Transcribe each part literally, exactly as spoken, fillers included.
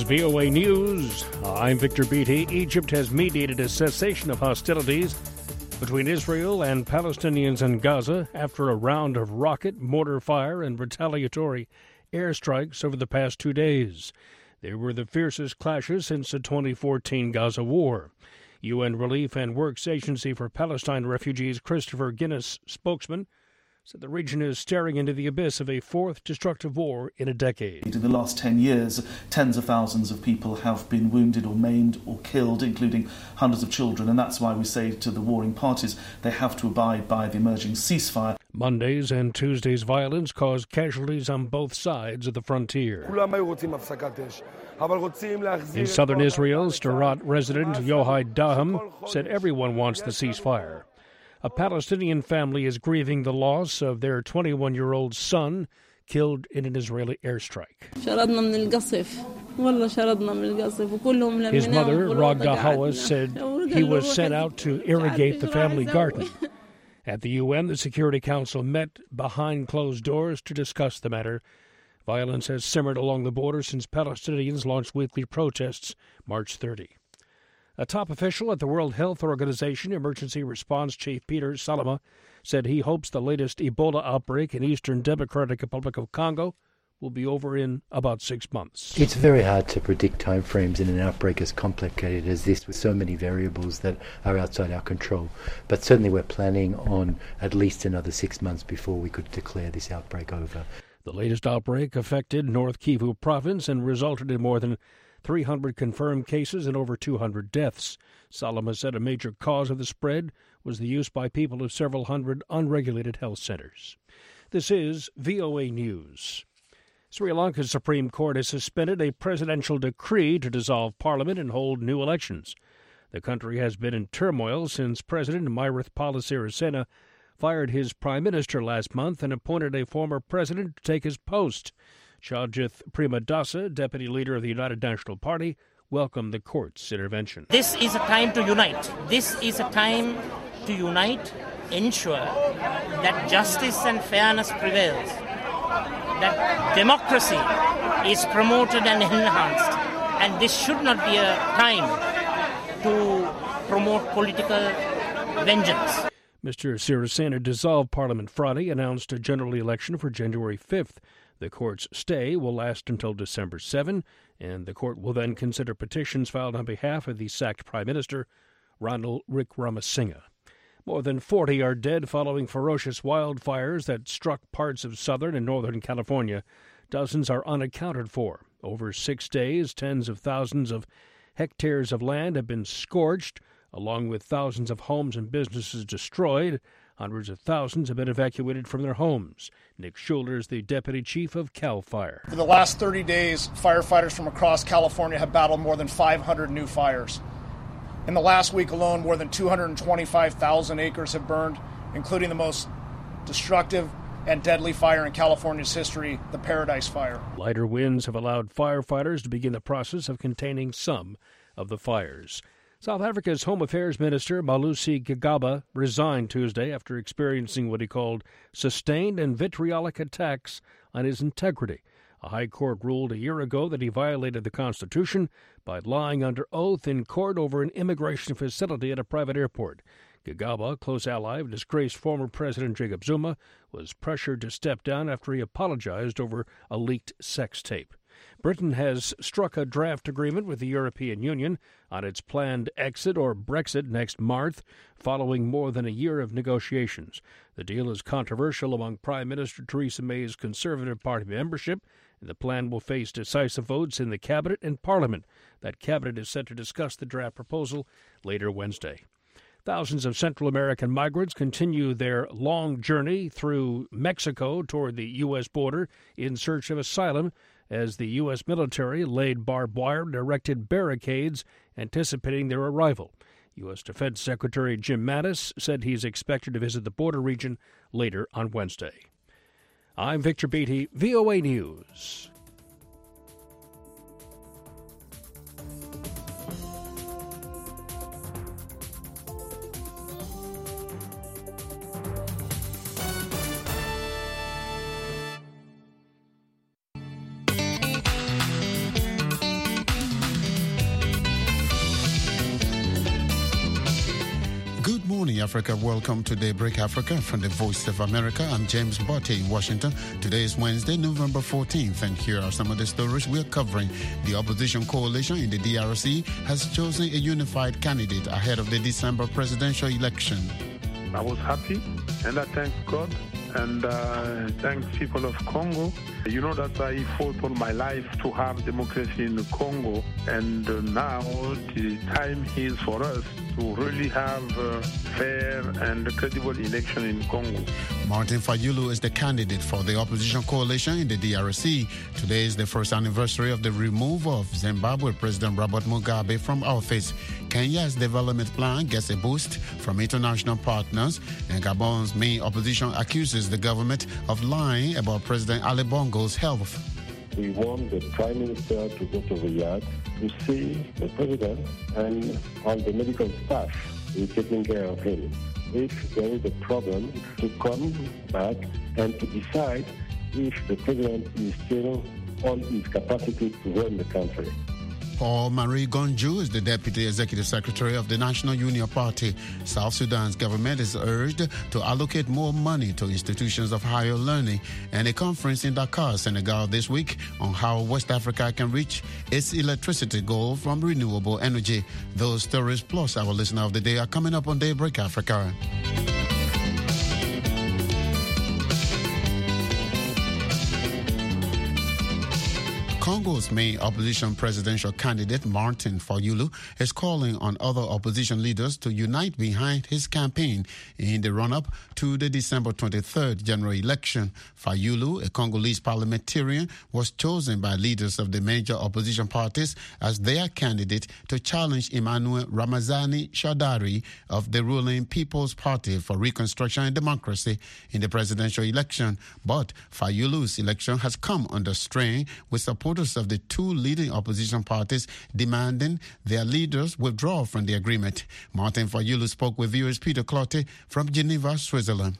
V O A News. I'm Victor Beatty. Egypt has mediated a cessation of hostilities between Israel and Palestinians in Gaza after a round of rocket, mortar fire, and retaliatory airstrikes over the past two days. They were the fiercest clashes since the twenty fourteen Gaza war. U N Relief and Works Agency for Palestine Refugees Christopher Guinness, spokesman, said the region is staring into the abyss of a fourth destructive war in a decade. In the last ten years, tens of thousands of people have been wounded or maimed or killed, including hundreds of children, and that's why we say to the warring parties they have to abide by the emerging ceasefire. Monday's and Tuesday's violence caused casualties on both sides of the frontier. In southern Israel, Sderot resident Yohai Daham said everyone wants the ceasefire. A Palestinian family is grieving the loss of their twenty-one-year-old son killed in an Israeli airstrike. His mother, Ragda Hawa, said he was sent out to irrigate the family garden. At the U N, the Security Council met behind closed doors to discuss the matter. Violence has simmered along the border since Palestinians launched weekly protests March thirtieth. A top official at the World Health Organization Emergency Response Chief Peter Salama said he hopes the latest Ebola outbreak in Eastern Democratic Republic of Congo will be over in about six months. It's very hard to predict timeframes in an outbreak as complicated as this, with so many variables that are outside our control. But certainly we're planning on at least another six months before we could declare this outbreak over. The latest outbreak affected North Kivu province and resulted in more than three hundred confirmed cases and over two hundred deaths. Salama said a major cause of the spread was the use by people of several hundred unregulated health centers. This is V O A News. Sri Lanka's Supreme Court has suspended a presidential decree to dissolve parliament and hold new elections. The country has been in turmoil since President Maithripala Sirisena fired his prime minister last month and appointed a former president to take his post. Shajith Premadasa, deputy leader of the United National Party, welcomed the court's intervention. This is a time to unite. This is a time to unite, ensure that justice and fairness prevails, that democracy is promoted and enhanced, and this should not be a time to promote political vengeance. Mister Sirisena dissolved Parliament Friday, announced a general election for January fifth. The court's stay will last until December seventh, and the court will then consider petitions filed on behalf of the sacked Prime Minister, Ranil Wickremesinghe. More than forty are dead following ferocious wildfires that struck parts of southern and northern California. Dozens are unaccounted for. Over six days, tens of thousands of hectares of land have been scorched, along with thousands of homes and businesses destroyed. Hundreds of thousands have been evacuated from their homes. Nick Schuler is the deputy chief of CAL FIRE. For the last thirty days, firefighters from across California have battled more than five hundred new fires. In the last week alone, more than two hundred twenty-five thousand acres have burned, including the most destructive and deadly fire in California's history, the Paradise Fire. Lighter winds have allowed firefighters to begin the process of containing some of the fires. South Africa's Home Affairs Minister Malusi Gigaba resigned Tuesday after experiencing what he called sustained and vitriolic attacks on his integrity. A high court ruled a year ago that he violated the Constitution by lying under oath in court over an immigration facility at a private airport. Gigaba, a close ally of disgraced former President Jacob Zuma, was pressured to step down after he apologized over a leaked sex tape. Britain has struck a draft agreement with the European Union on its planned exit or Brexit next March, following more than a year of negotiations. The deal is controversial among Prime Minister Theresa May's Conservative Party membership, and the plan will face decisive votes in the Cabinet and Parliament. That Cabinet is set to discuss the draft proposal later Wednesday. Thousands of Central American migrants continue their long journey through Mexico toward the U S border in search of asylum, as the U S military laid barbed wire and erected barricades anticipating their arrival. U S Defense Secretary Jim Mattis said he's expected to visit the border region later on Wednesday. I'm Victor Beatty, V O A News. Africa. Welcome to Daybreak Africa from the Voice of America. I'm James Botte in Washington. Today is Wednesday, November fourteenth, and here are some of the stories we're covering. The opposition coalition in the D R C has chosen a unified candidate ahead of the December presidential election. I was happy, and I thank God, and uh, thank people of Congo. You know that I fought all my life to have democracy in Congo, and uh, now the time is for us to really have a fair and credible election in Congo. Martin Fayulu is the candidate for the opposition coalition in the D R C. Today is the first anniversary of the removal of Zimbabwe President Robert Mugabe from office. Kenya's development plan gets a boost from international partners, and Gabon's main opposition accuses the government of lying about President Ali Bongo's health. We want the Prime Minister to go to Riyadh to see the President and all the medical staff who is taking care of him. If there is a problem, to come back and to decide if the President is still on his capacity to run the country. Paul Marie Gonju is the Deputy Executive Secretary of the National Union Party. South Sudan's government is urged to allocate more money to institutions of higher learning, and a conference in Dakar, Senegal this week on how West Africa can reach its electricity goal from renewable energy. Those stories plus our listener of the day are coming up on Daybreak Africa. Congo's main opposition presidential candidate, Martin Fayulu, is calling on other opposition leaders to unite behind his campaign in the run-up to the December twenty-third general election. Fayulu, a Congolese parliamentarian, was chosen by leaders of the major opposition parties as their candidate to challenge Emmanuel Ramazani Shadary of the ruling People's Party for Reconstruction and Democracy in the presidential election. But Fayulu's election has come under strain, with support of the two leading opposition parties demanding their leaders withdraw from the agreement. Martin Fayulu spoke with viewers Peter Clotte from Geneva, Switzerland.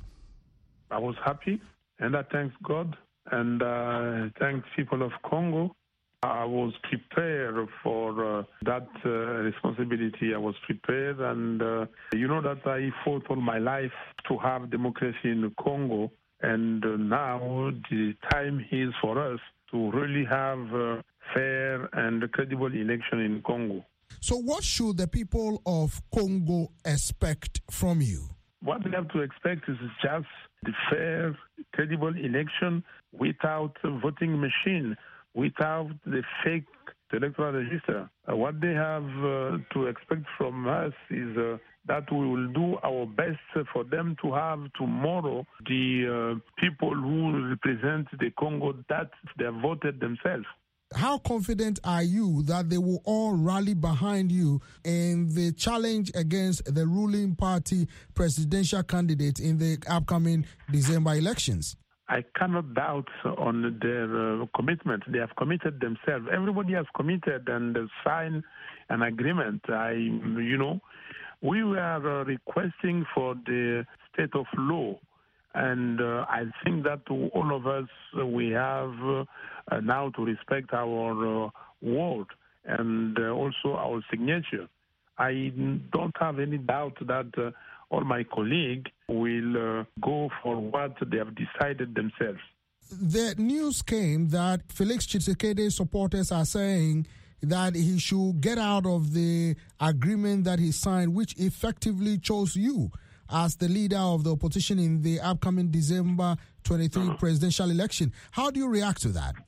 I was happy, and I thank God, and uh, thank people of Congo. I was prepared for uh, that uh, responsibility. I was prepared, and uh, you know that I fought all my life to have democracy in Congo, and uh, now the time is for us to really have a fair and credible election in Congo. So what should the people of Congo expect from you? What they have to expect is just the fair, credible election without a voting machine, without the fake electoral register. Uh, what they have uh, to expect from us is uh, that we will do our best for them to have tomorrow the uh, people who represent the Congo that they have voted themselves. How confident are you that they will all rally behind you in the challenge against the ruling party presidential candidate in the upcoming December elections? I cannot doubt on their uh, commitment. They have committed themselves. Everybody has committed and signed an agreement. I, you know, we were uh, requesting for the state of law, and uh, I think that to all of us, uh, we have uh, now to respect our uh, word and uh, also our signature. I don't have any doubt that uh, all my colleagues will uh, go for what they have decided themselves. The news came that Felix Tshisekedi's supporters are saying that he should get out of the agreement that he signed, which effectively chose you as the leader of the opposition in the upcoming December twenty-third uh-huh. presidential election. How do you react to that?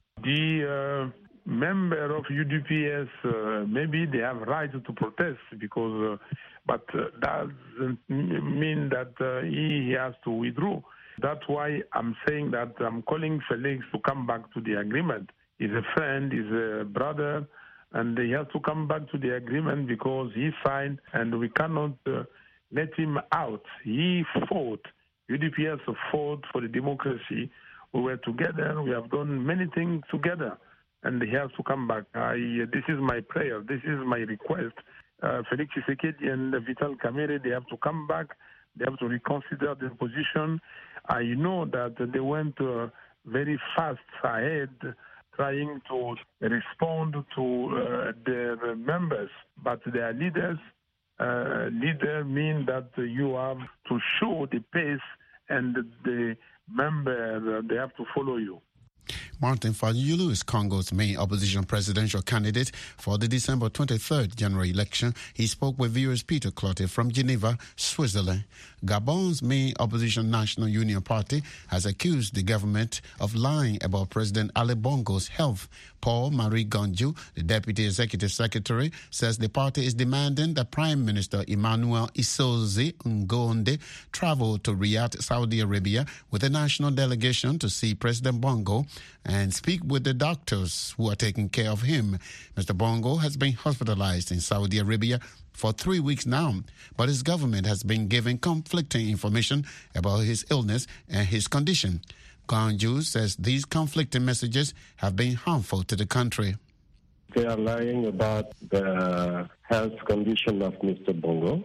The uh, member of U D P S, uh, maybe they have right to protest, because, uh, but uh, that doesn't mean that uh, he, he has to withdraw. That's why I'm saying that I'm calling Felix to come back to the agreement. He's a friend, he's a brother, and he has to come back to the agreement because he signed, and we cannot uh, let him out. He fought. U D P S fought for the democracy. We were together. We have done many things together, and he has to come back. I, this is my prayer. This is my request. Uh, Felix Tshisekedi and Vital Kamerhe, they have to come back. They have to reconsider their position. I know that they went uh, very fast ahead, trying to respond to uh, their members, but their leaders uh, leader means that you have to show the pace and the member, they have to follow you. Martin Fayulu is Congo's main opposition presidential candidate for the December twenty-third general election. He spoke with viewers Peter Clotte from Geneva, Switzerland. Gabon's main opposition National Union Party has accused the government of lying about President Ali Bongo's health. Paul-Marie Ganju, the deputy executive secretary, says the party is demanding that Prime Minister Emmanuel Isozi Ngonde travel to Riyadh, Saudi Arabia, with a national delegation to see President Bongo and speak with the doctors who are taking care of him. Mister Bongo has been hospitalized in Saudi Arabia for three weeks now, but his government has been giving conflicting information about his illness and his condition. Ganju says these conflicting messages have been harmful to the country. They are lying about the health condition of Mister Bongo.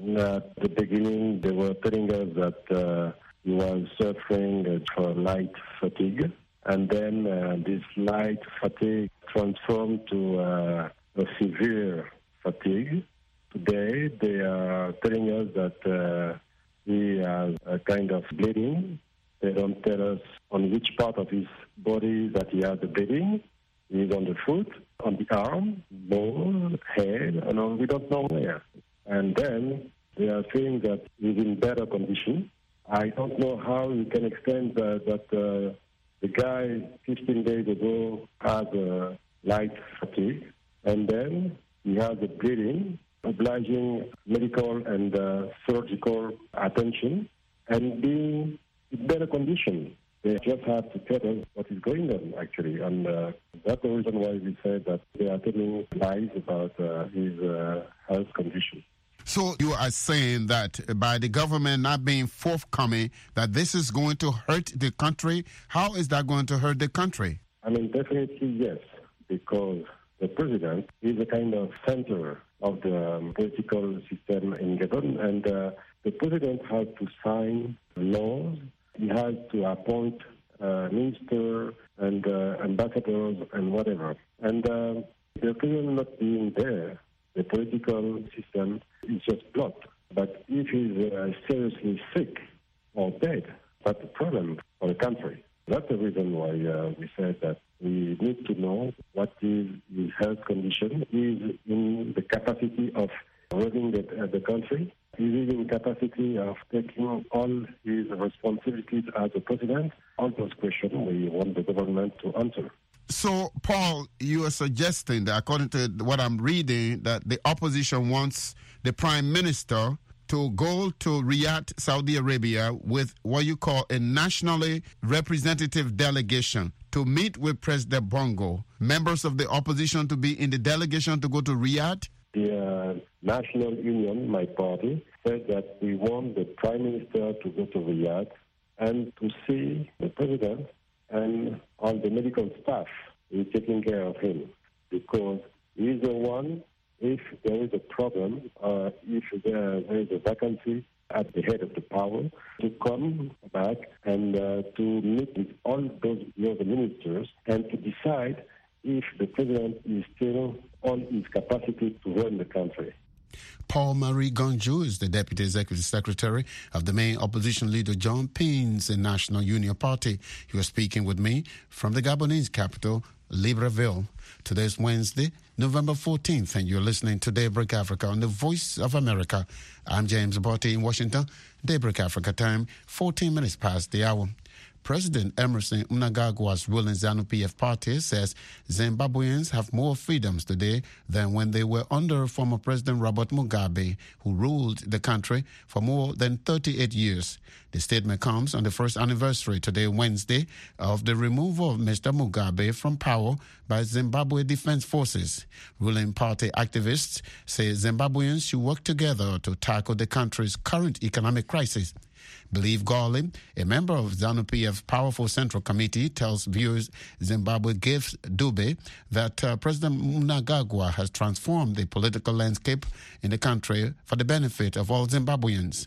At the beginning, they were telling us that uh, he was suffering from light fatigue, and then uh, this light fatigue transformed to uh, a severe fatigue. Today, they are telling us that uh, he has a kind of bleeding. They don't tell us on which part of his body that he has the bleeding. He's on the foot, on the arm, bone, head, and on, we don't know where. And then they are saying that he's in better condition. I don't know how you can extend that, that uh, the guy fifteen days ago had a light fatigue, and then he has a bleeding, obliging medical and uh, surgical attention, and being in better condition. They just have to tell us what is going on, actually. And uh, that's the reason why we said that they are telling lies about uh, his uh, health condition. So you are saying that by the government not being forthcoming, that this is going to hurt the country? How is that going to hurt the country? I mean, definitely yes, because the president is a kind of center of the um, political system in Gabon, and uh, the president has to sign laws. He has to appoint uh, ministers and uh, ambassadors and whatever. And uh, the president not being there, the political system is just blocked. But if he's uh, seriously sick or dead, that's a problem for the country. That's the reason why uh, we said that we need to know what is his health condition. Is in the capacity of running the, uh, the country. Is in capacity of taking all his responsibilities as a president. All those questions we want the government to answer. So, Paul, you are suggesting that, according to what I'm reading, that the opposition wants the prime minister to go to Riyadh, Saudi Arabia, with what you call a nationally representative delegation to meet with President Bongo. Members of the opposition to be in the delegation to go to Riyadh? The uh, National Union, my party, said that we want the prime minister to go to Riyadh and to see the president and all the medical staff who is taking care of him, because he's the one, if there is a problem, uh, if there, there is a vacancy at the head of the power, to come back and uh, to meet with all those other ministers and to decide if the president is still on his capacity to run the country. Paul-Marie Ganju is the Deputy Executive Secretary of the main opposition leader John Payne's National Union Party. He was speaking with me from the Gabonese capital, Libreville. Today is Wednesday, November fourteenth, and you're listening to Daybreak Africa on the Voice of America. I'm James Botti in Washington. Daybreak Africa time, fourteen minutes past the hour. President Emerson Mnangagwa's ruling ZANU-P F party says Zimbabweans have more freedoms today than when they were under former President Robert Mugabe, who ruled the country for more than thirty-eight years. The statement comes on the first anniversary today, Wednesday, of the removal of Mister Mugabe from power by Zimbabwe Defense Forces. Ruling party activists say Zimbabweans should work together to tackle the country's current economic crisis. Believe Garley, a member of ZANU-P F's powerful Central Committee, tells viewers Zimbabwe gives Dube that uh, President Mnangagwa has transformed the political landscape in the country for the benefit of all Zimbabweans.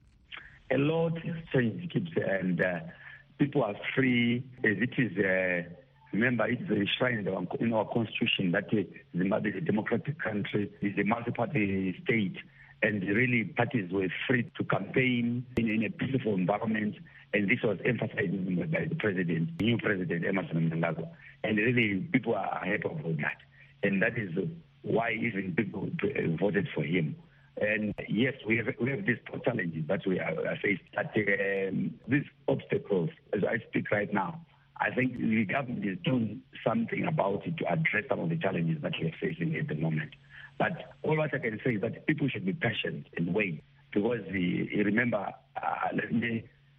A lot has changed, and uh, people are free as it is. Uh, remember, it's enshrined in our constitution that uh, Zimbabwe is a democratic country, is a multi-party state. and really parties were free to campaign in, in a peaceful environment, and this was emphasized by the president, the new president, Emmerson Mnangagwa, and really people are happy about that, and that is why even people voted for him. And yes, we have we have these challenges that we are faced. But um, these obstacles, as I speak right now, I think the government is doing something about it to address some of the challenges that we are facing at the moment. But all what I can say is that people should be patient and wait, because the, remember, uh, let me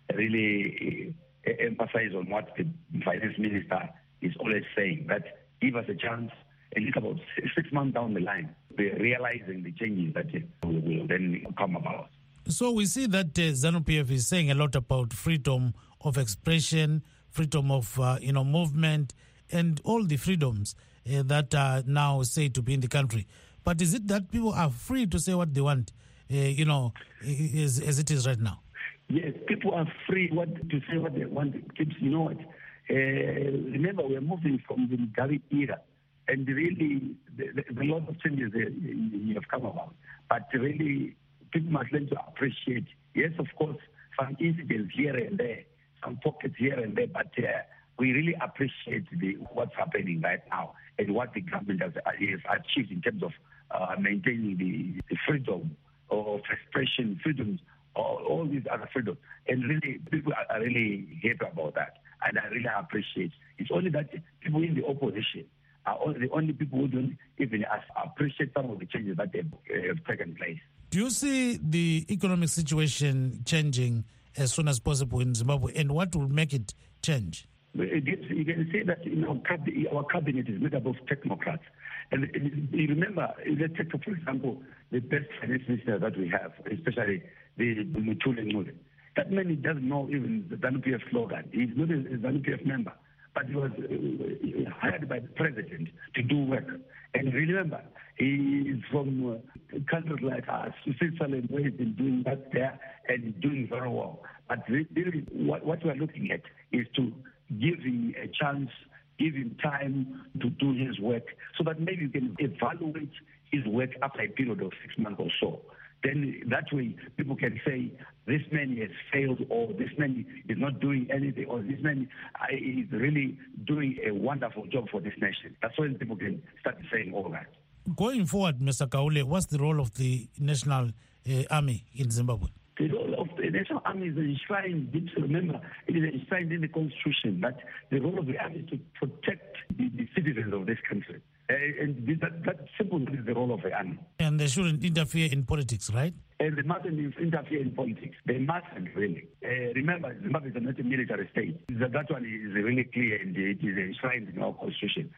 really uh, emphasize on what the finance minister is always saying, that give us a chance, and it's about six months down the line, we're realizing the changes that will, will then come about. So we see that uh, ZANU-P F is saying a lot about freedom of expression, freedom of uh, you know movement, and all the freedoms uh, that are now said to be in the country. But is it that people are free to say what they want, uh, you know, as, as it is right now? Yes, people are free what, to say what they want. You know what? Uh, remember, we are moving from the Mugabe era, and really, the, the, the lot of changes uh, have come about. But really, people must learn to appreciate. Yes, of course, some incidents here and there, some pockets here and there, but uh, we really appreciate the, what's happening right now and what the government has, has achieved in terms of uh, maintaining the, the freedom of expression, freedoms, all, all these other freedoms. And really, people are really happy about that. And I really appreciate. It's only that people in the opposition are only, the only people who don't even appreciate some of the changes that have, uh, have taken place. Do you see the economic situation changing as soon as possible in Zimbabwe, and what will make it change? You can say that in our, cabinet, our cabinet is made up of technocrats. And you remember, let's take, for example, the best finance minister that we have, especially the Muthuli Ncube. That man, he doesn't know even the ZANU-P F slogan. He's not a ZANU-P F member, but he was uh, hired by the president to do work. And remember, he is from uh, countries like us, Switzerland, where he's been doing that there and doing very well. But really, what, what we are looking at is to give him a chance, give him time to do his work, so that maybe you can evaluate his work after a period of six months or so. Then that way people can say, this man has failed, or this man is not doing anything, or this man is really doing a wonderful job for this nation. That's when people can start saying all that. Going forward, Mister Kaule, what's the role of the National uh, Army in Zimbabwe? The role of the National Army is enshrined, remember, it is enshrined in the Constitution that the role of the Army is to protect the, the citizens of this country. Uh, and that, that simple is the role of the Army. And they shouldn't interfere in politics, right? And they mustn't interfere in politics. They mustn't, really. Uh, remember, Zimbabwe is not a military state. That, that one is really clear, and it is enshrined in our Constitution.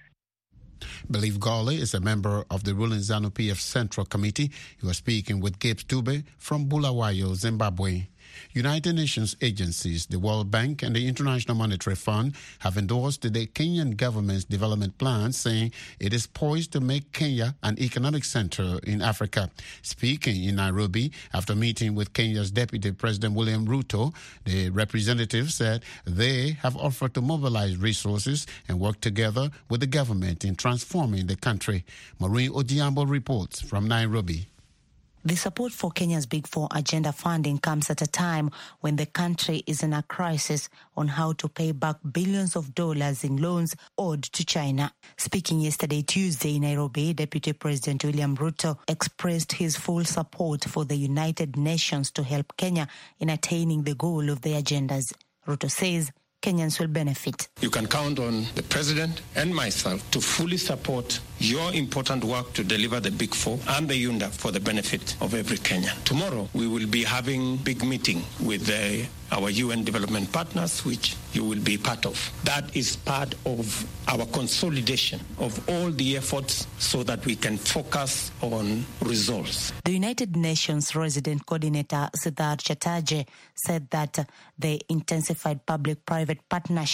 Believe Gawley is a member of the ruling ZANU-P F Central Committee. He was speaking with Gibbs Dube from Bulawayo, Zimbabwe. United Nations agencies, the World Bank and the International Monetary Fund have endorsed the Kenyan government's development plan, saying it is poised to make Kenya an economic center in Africa. Speaking in Nairobi after meeting with Kenya's Deputy President William Ruto, the representative said they have offered to mobilize resources and work together with the government in transforming the country. Maureen Odiambo reports from Nairobi. The support for Kenya's Big Four agenda funding comes at a time when the country is in a crisis on how to pay back billions of dollars in loans owed to China. Speaking yesterday, Tuesday, in Nairobi, Deputy President William Ruto expressed his full support for the United Nations to help Kenya in attaining the goal of the agendas. Ruto says Kenyans will benefit. You can count on the President and myself to fully support your important work to deliver the Big Four and the U N D A for the benefit of every Kenyan. Tomorrow, we will be having a big meeting with the, our U N development partners, which you will be part of. That is part of our consolidation of all the efforts so that we can focus on results. The United Nations resident coordinator, Siddharth Chatterjee, said that the intensified public-private partnership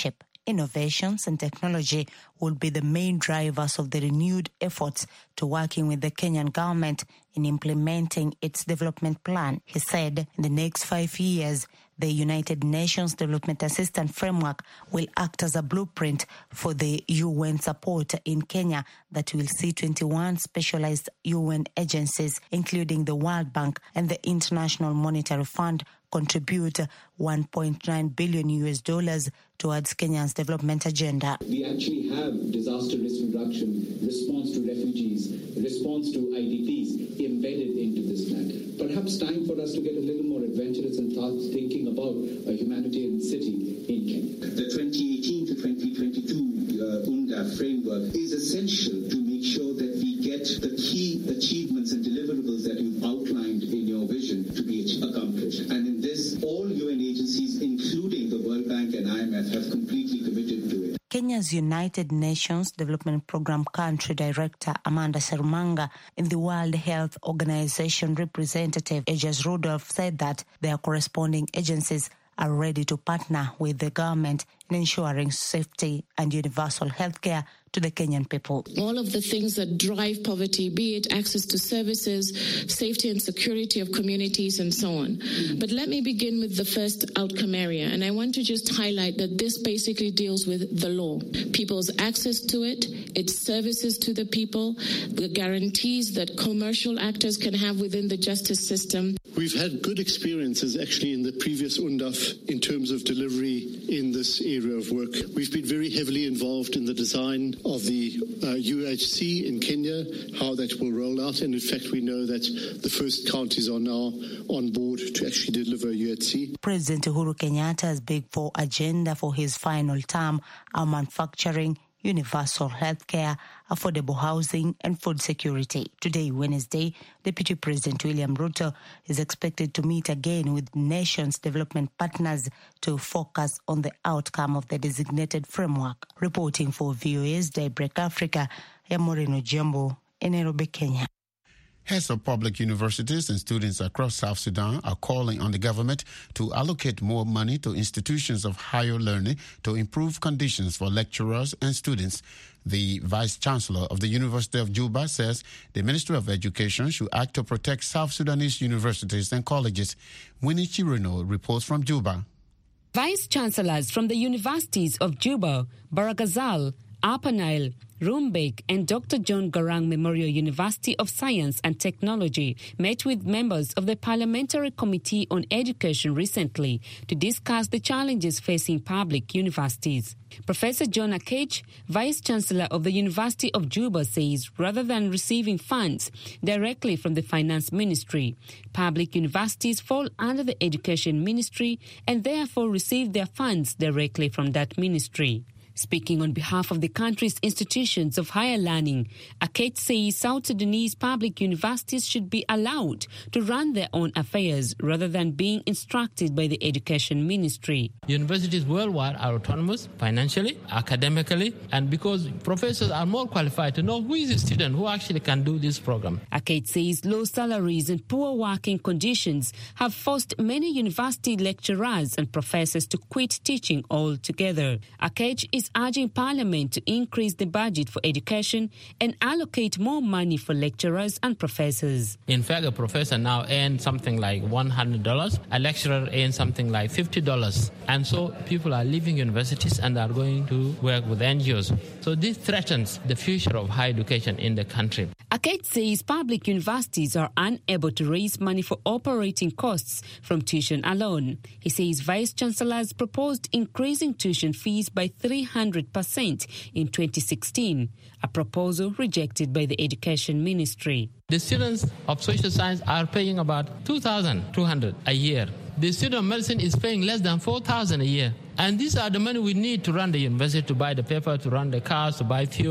innovations and technology will be the main drivers of the renewed efforts to working with the Kenyan government in implementing its development plan. He said in the next five years, the United Nations Development Assistance Framework will act as a blueprint for the U N support in Kenya that will see twenty-one specialized U N agencies, including the World Bank and the International Monetary Fund, contribute one point nine billion U S dollars towards Kenya's development agenda. We actually have disaster risk reduction, response to refugees, response to I D Ps embedded into this plan. Perhaps time for us to get a little more adventurous and start thinking about a humanitarian city in Kenya. The twenty eighteen to twenty twenty-two uh, U N D A framework is essential to make sure that we get the key achievements and deliverables that you've outlined in your vision to be accomplished. And in this, all U N agencies, including the World Bank and I M F, have completely committed to it. Kenya's United Nations Development Program Country Director Amanda Serumanga and the World Health Organization representative Ejas Rudolph said that their corresponding agencies are ready to partner with the government in ensuring safety and universal health care to the Kenyan people. All of the things that drive poverty, be it access to services, safety and security of communities, and so on. But let me begin with the first outcome area. And I want to just highlight that this basically deals with the law, people's access to it, its services to the people, the guarantees that commercial actors can have within the justice system. We've had good experiences actually in the previous U N D A F in terms of delivery in this area of work. We've been very heavily involved in the design of the uh, U H C in Kenya, how that will roll out. And in fact, we know that the first counties are now on board to actually deliver U H C. President Uhuru Kenyatta's Big Four agenda for his final term are manufacturing, universal health care, affordable housing, and food security. Today, Wednesday, Deputy President William Ruto is expected to meet again with nation's development partners to focus on the outcome of the designated framework. Reporting for V O A's Daybreak Africa, Moreno Jumbo in Nairobi, Kenya. Heads of public universities and students across South Sudan are calling on the government to allocate more money to institutions of higher learning to improve conditions for lecturers and students. The Vice Chancellor of the University of Juba says the Ministry of Education should act to protect South Sudanese universities and colleges. Winnie Chirino reports from Juba. Vice Chancellors from the universities of Juba, Baragazal, Upper Nile, Rumbek and Doctor John Garang Memorial University of Science and Technology met with members of the Parliamentary Committee on Education recently to discuss the challenges facing public universities. Professor John Akech, Vice Chancellor of the University of Juba, says rather than receiving funds directly from the Finance Ministry, public universities fall under the Education Ministry and therefore receive their funds directly from that ministry. Speaking on behalf of the country's institutions of higher learning, Akech says South Sudanese public universities should be allowed to run their own affairs rather than being instructed by the Education Ministry. Universities worldwide are autonomous financially, academically, and because professors are more qualified to know who is a student who actually can do this program. Akech says low salaries and poor working conditions have forced many university lecturers and professors to quit teaching altogether. Akech is urging Parliament to increase the budget for education and allocate more money for lecturers and professors. In fact, a professor now earns something like one hundred dollars. A lecturer earns something like fifty dollars. And so people are leaving universities and are going to work with N G Os. So this threatens the future of higher education in the country. Akech says public universities are unable to raise money for operating costs from tuition alone. He says Vice Chancellors proposed increasing tuition fees by three hundred percent in twenty sixteen, a proposal rejected by the Education Ministry. The students of social science are paying about two thousand two hundred dollars a year. The student of medicine is paying less than four thousand dollars a year. And these are the money we need to run the university, to buy the paper, to run the cars, to buy fuels.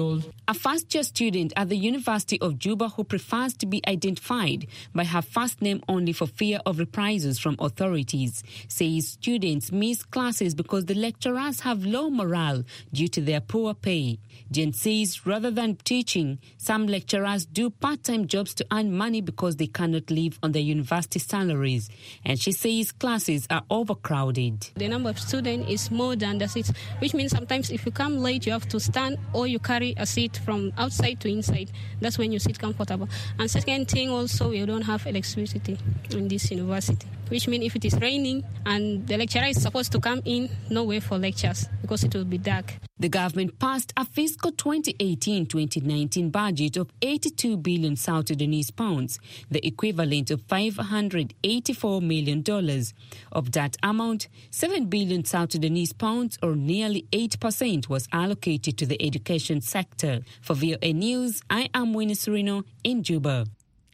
A first-year student at the University of Juba who prefers to be identified by her first name only for fear of reprisals from authorities says students miss classes because the lecturers have low morale due to their poor pay. Jen says rather than teaching, some lecturers do part-time jobs to earn money because they cannot live on their university salaries. And she says classes are overcrowded. The number of students is more than the seats, which means sometimes if you come late, you have to stand or you carry a seat from outside to inside. That's when you sit comfortable. And second thing also, we don't have electricity in this university, which means if it is raining and the lecturer is supposed to come in, no way for lectures because it will be dark. The government passed a fiscal twenty eighteen twenty nineteen budget of eighty-two billion South Sudanese pounds, the equivalent of five hundred eighty-four million dollars. Of that amount, seven billion South Sudanese pounds, or nearly eight percent, was allocated to the education sector. For V O A News, I am Winnie Serino in Juba.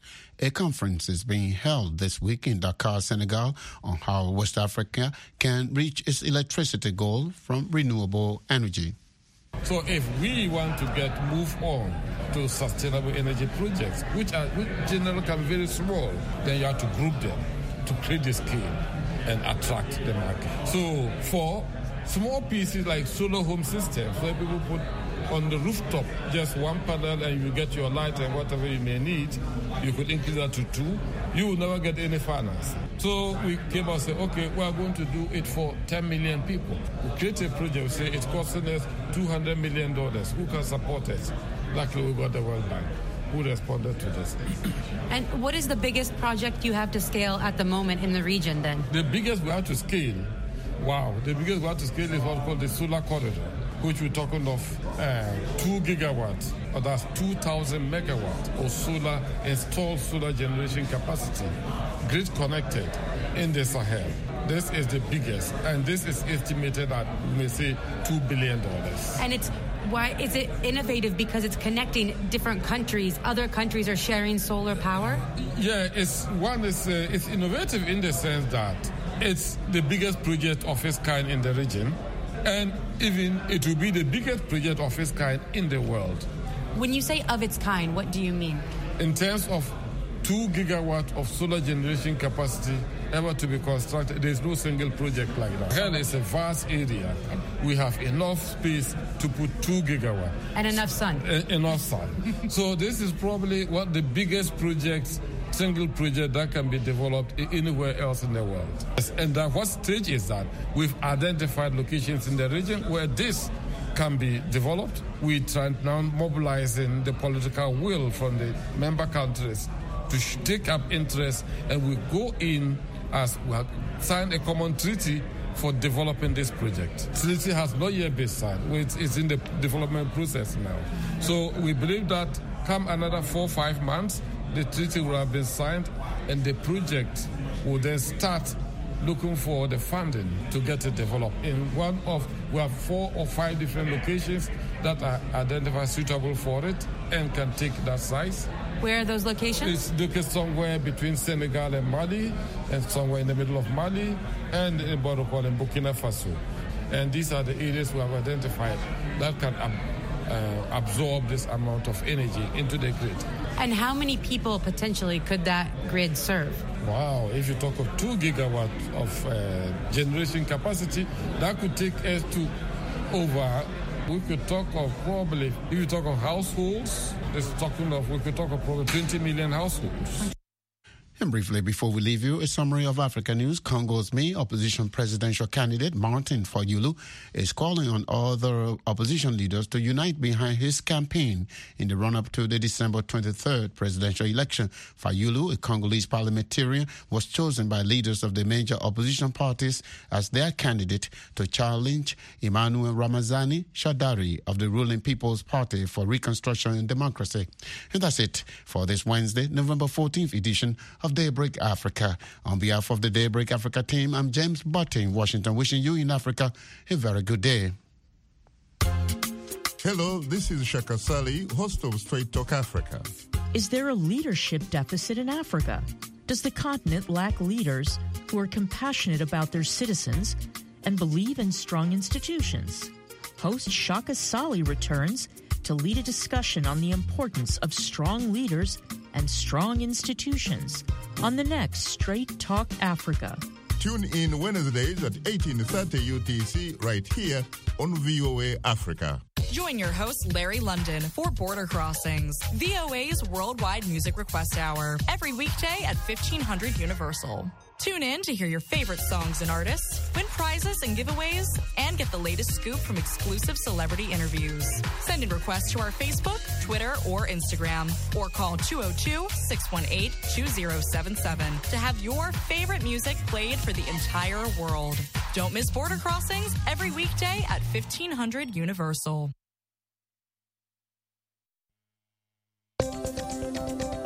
A conference is being held this week in Dakar, Senegal, on how West Africa can reach its electricity goal from renewable energy. So if we want to get move on to sustainable energy projects, which are which generally can be very small, then you have to group them to create the scale and attract the market. So for small pieces like solar home systems, where people put on the rooftop just one panel and you get your light and whatever you may need, you could increase that to two. You will never get any finance. So we came out and said, okay, we are going to do it for ten million people. We create a project, we say it's costing us two hundred million dollars. Who can support it? Luckily, we got the World Bank, who responded to this. And what is the biggest project you have to scale at the moment in the region then? The biggest we have to scale, wow, the biggest we have to scale is what's called the solar corridor, which we're talking of uh, two gigawatts, or that's two thousand megawatts of solar, installed solar generation capacity, grid connected in the Sahel. This is the biggest, and this is estimated at, we may say, two billion dollars. And it's why is it innovative? Because it's connecting different countries. Other countries are sharing solar power? Yeah, it's one is uh, it's innovative in the sense that it's the biggest project of its kind in the region. And even it will be the biggest project of its kind in the world. When you say of its kind, what do you mean? In terms of two gigawatts of solar generation capacity ever to be constructed, there is no single project like that. Hell is a vast area. We have enough space to put two gigawatts. And enough sun. E- enough sun. So this is probably one of the biggest projects, single project that can be developed anywhere else in the world. And at what stage is that? We've identified locations in the region where this can be developed. We try now mobilizing the political will from the member countries to sh- take up interest, and we go in as we have signed a common treaty for developing this project. The treaty has not yet been signed. It's in the development process now. So we believe that come another four or five months, the treaty will have been signed, and the project will then start looking for the funding to get it developed. In one of, we have four or five different locations that are identified suitable for it and can take that size. Where are those locations? It's located somewhere between Senegal and Mali, and somewhere in the middle of Mali, and in what we call in Burkina Faso. And these are the areas we have identified that can um, uh, absorb this amount of energy into the grid. And how many people potentially could that grid serve? Wow, if you talk of two gigawatts of uh, generation capacity, that could take us to over, we could talk of probably, if you talk of households, this talking of, we could talk of probably twenty million households. And briefly, before we leave you, a summary of Africa news. Congo's main opposition presidential candidate, Martin Fayulu, is calling on other opposition leaders to unite behind his campaign in the run-up to the December twenty-third presidential election. Fayulu, a Congolese parliamentarian, was chosen by leaders of the major opposition parties as their candidate to challenge Emmanuel Ramazani Shadari of the ruling People's Party for Reconstruction and Democracy. And that's it for this Wednesday, November fourteenth edition of Daybreak Africa. On behalf of the Daybreak Africa team, I'm James Butte in Washington, wishing you in Africa a very good day. Hello, this is Shaka Sali, host of Straight Talk Africa. Is there a leadership deficit in Africa? Does the continent lack leaders who are compassionate about their citizens and believe in strong institutions? Host Shaka Sali returns to lead a discussion on the importance of strong leaders and strong institutions on the next Straight Talk Africa. Tune in Wednesdays at eighteen thirty U T C right here on V O A Africa. Join your host, Larry London, for Border Crossings, V O A's worldwide music request hour, every weekday at fifteen hundred Universal. Tune in to hear your favorite songs and artists, win prizes and giveaways, and get the latest scoop from exclusive celebrity interviews. Send in requests to our Facebook, Twitter, or Instagram, or call two oh two, six one eight, two oh seven seven to have your favorite music played for the entire world. Don't miss Border Crossings every weekday at fifteen hundred Universal.